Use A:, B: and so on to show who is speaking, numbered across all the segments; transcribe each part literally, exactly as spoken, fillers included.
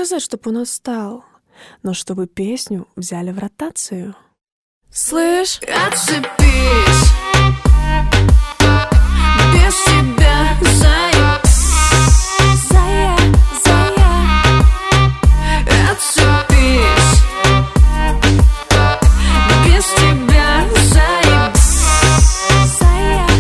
A: сказать, чтоб он отстал, но чтобы песню взяли в ротацию. Слышь,
B: отцепись, без тебя заеб,
A: зая, зая,
B: отцепись, без тебя заеб,
A: зая,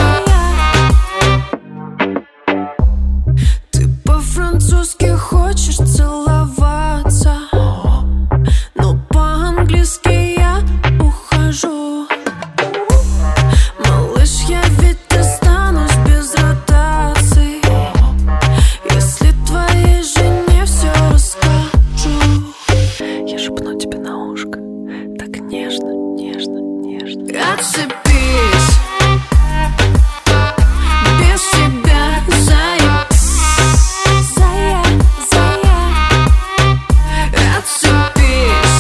A: зая.
B: ты по-французски хочешь целоваться, но по-английски я ухожу. Малыш, я ведь останусь без ротации, если твоей жене все расскажу.
A: Я шепну тебе на ушко, так нежно, нежно, нежно.
B: Отцепись, без тебя заеб,
A: Зая, зая,
B: отцепись,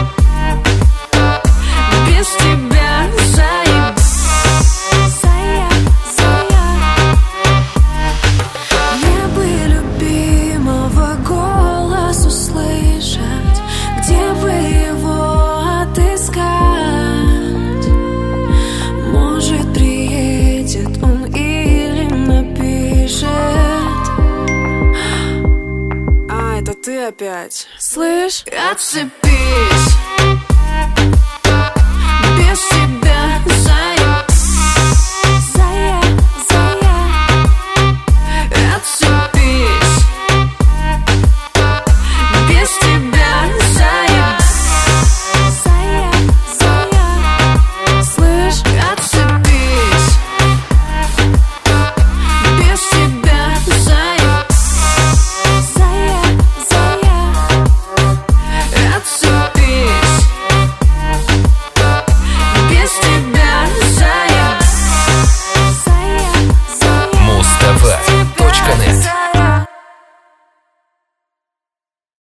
B: без тебя заеб,
A: зая, зая.
B: мне бы любимого голос услышать, где бы его отыскать? Может, приедет он или напишет. А, это ты опять.
A: Слышь,
B: Отцепись,